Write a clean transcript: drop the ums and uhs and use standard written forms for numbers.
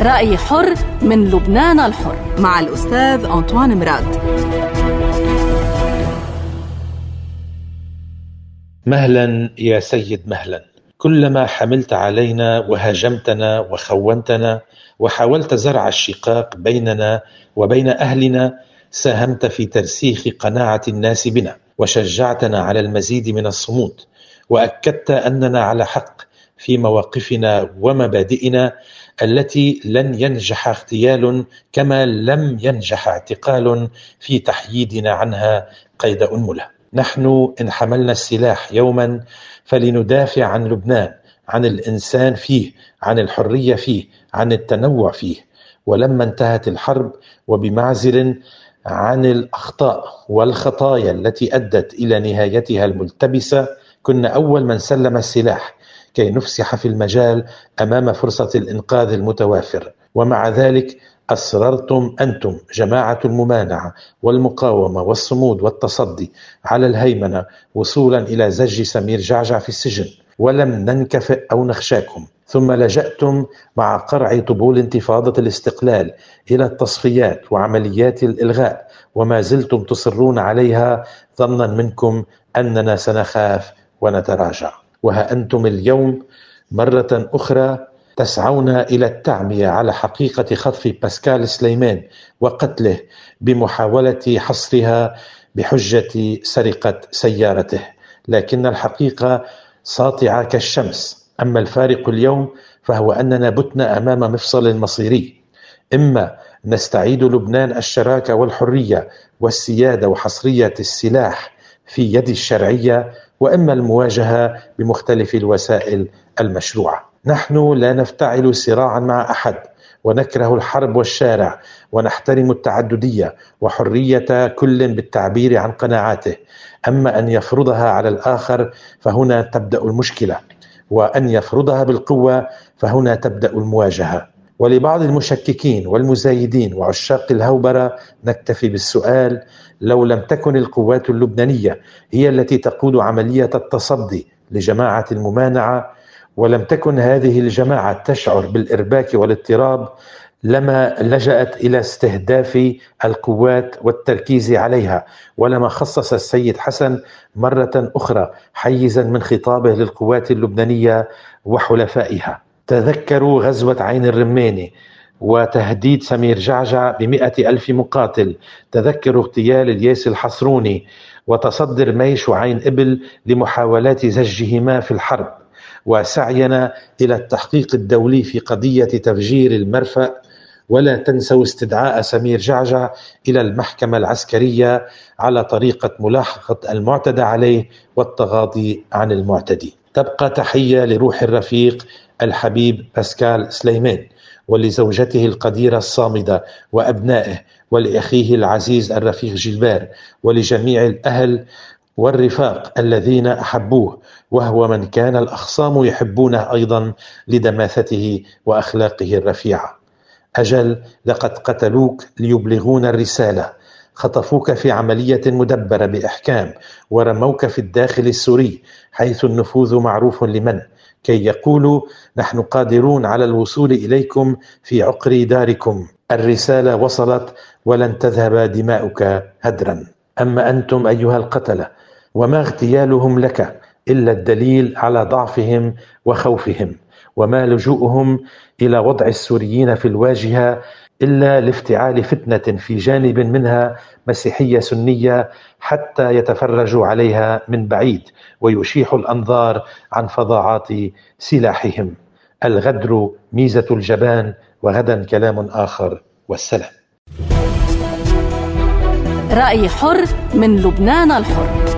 رأي حر من لبنان الحر مع الأستاذ أنطوان مراد. مهلا يا سيد مهلا، كلما حملت علينا وهاجمتنا وخونتنا وحاولت زرع الشقاق بيننا وبين أهلنا، ساهمت في ترسيخ قناعة الناس بنا وشجعتنا على المزيد من الصمود، وأكدت أننا على حق في مواقفنا ومبادئنا التي لن ينجح اغتيال كما لم ينجح اعتقال في تحييدنا عنها قيد أنملة. نحن إن حملنا السلاح يوما فلندافع عن لبنان، عن الإنسان فيه، عن الحرية فيه، عن التنوع فيه. ولما انتهت الحرب وبمعزل عن الأخطاء والخطايا التي أدت إلى نهايتها الملتبسة، كنا أول من سلم السلاح كي نفسح في المجال أمام فرصة الإنقاذ المتوافر. ومع ذلك أصررتم أنتم جماعة الممانعة والمقاومة والصمود والتصدي على الهيمنة وصولا إلى زج سمير جعجع في السجن، ولم ننكفئ أو نخشاكم. ثم لجأتم مع قرع طبول انتفاضة الاستقلال إلى التصفيات وعمليات الإلغاء، وما زلتم تصرون عليها ظنا منكم أننا سنخاف ونتراجع. وها أنتم اليوم مرة أخرى تسعون إلى التعمية على حقيقة خطف باسكال سليمان وقتله بمحاولة حصرها بحجة سرقة سيارته، لكن الحقيقة ساطعة كالشمس. أما الفارق اليوم فهو أننا بتنا أمام مفصل مصيري، إما نستعيد لبنان الشراكة والحرية والسيادة وحصرية السلاح في يد الشرعية، وإما المواجهة بمختلف الوسائل المشروعة. نحن لا نفتعل صراعا مع أحد، ونكره الحرب والشارع، ونحترم التعددية وحرية كل بالتعبير عن قناعاته. أما أن يفرضها على الآخر فهنا تبدأ المشكلة، وأن يفرضها بالقوة فهنا تبدأ المواجهة. ولبعض المشككين والمزايدين وعشاق الهوبرة نكتفي بالسؤال: لو لم تكن القوات اللبنانية هي التي تقود عملية التصدي لجماعة الممانعة، ولم تكن هذه الجماعة تشعر بالإرباك والاضطراب، لما لجأت إلى استهداف القوات والتركيز عليها، ولما خصص السيد حسن مرة أخرى حيزا من خطابه للقوات اللبنانية وحلفائها. تذكروا غزوة عين الرماني وتهديد سمير جعجع ب100,000 مقاتل، تذكروا اغتيال الياس الحصروني وتصدي رميش وعين إبل لمحاولات زجهما في الحرب، وسعينا إلى التحقيق الدولي في قضية تفجير المرفأ. ولا تنسوا استدعاء سمير جعجع إلى المحكمة العسكرية على طريقة ملاحقة المعتدى عليه والتغاضي عن المعتدي. تبقى تحية لروح الرفيق الحبيب باسكال سليمان، ولزوجته القديرة الصامدة وأبنائه، ولأخيه العزيز الرفيق جلبار، ولجميع الأهل والرفاق الذين أحبوه، وهو من كان الأخصام يحبونه أيضا لدماثته وأخلاقه الرفيعة. أجل لقد قتلوك ليبلغون الرسالة، خطفوك في عملية مدبرة بإحكام، ورموك في الداخل السوري حيث النفوذ معروف لمن، كي يقولوا نحن قادرون على الوصول إليكم في عقر داركم. الرسالة وصلت ولن تذهب دماؤك هدرا. أما أنتم أيها القتلة، وما اغتيالهم لك إلا الدليل على ضعفهم وخوفهم، وما لجوءهم إلى وضع السوريين في الواجهة إلا لافتعال فتنة في جانب منها مسيحية سنية حتى يتفرجوا عليها من بعيد ويشيحوا الأنظار عن فظاعات سلاحهم. الغدر ميزة الجبان، وغدا كلام آخر، والسلام. رأي حر من لبنان الحر.